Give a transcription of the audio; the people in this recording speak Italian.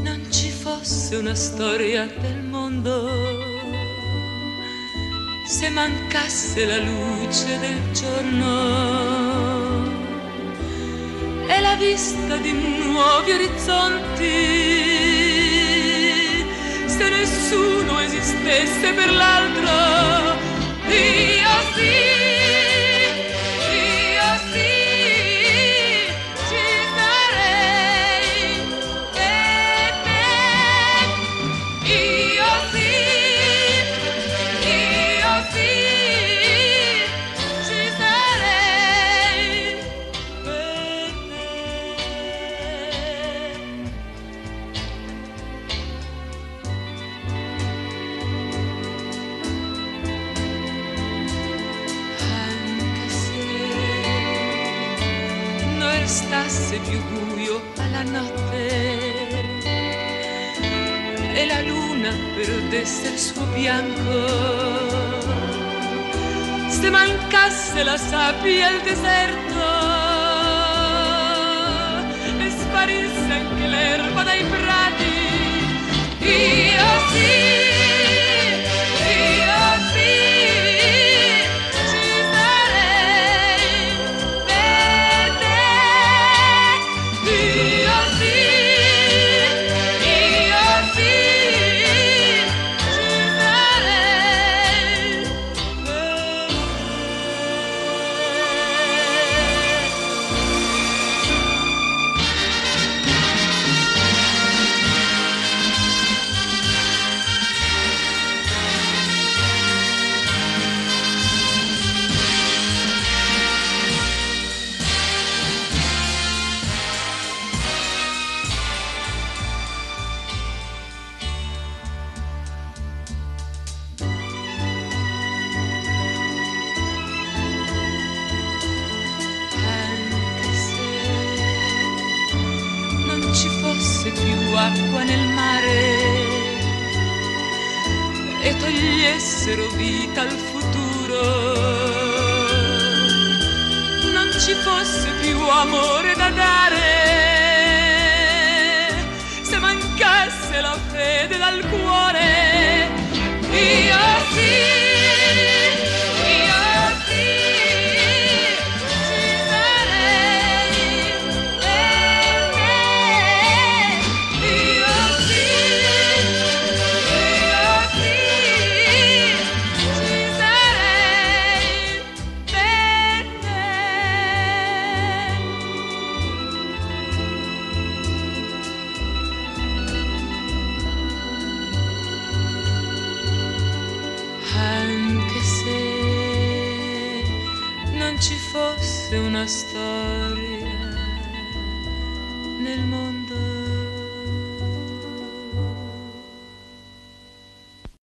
non ci fosse una storia del mondo, se mancasse la luce del giorno e la vista di nuovi orizzonti, se nessuno esistesse per l'altro, io sì. Stasse più buio alla notte e la luna perdesse il suo bianco, se mancasse la sabbia al deserto e sparisse anche l'erba dai prati, io sì. Acqua nel mare e togliessero vita al futuro, non ci fosse più amore da dare, se mancasse la fede dal cuore, io sì. Anche se non ci fosse una storia nel mondo.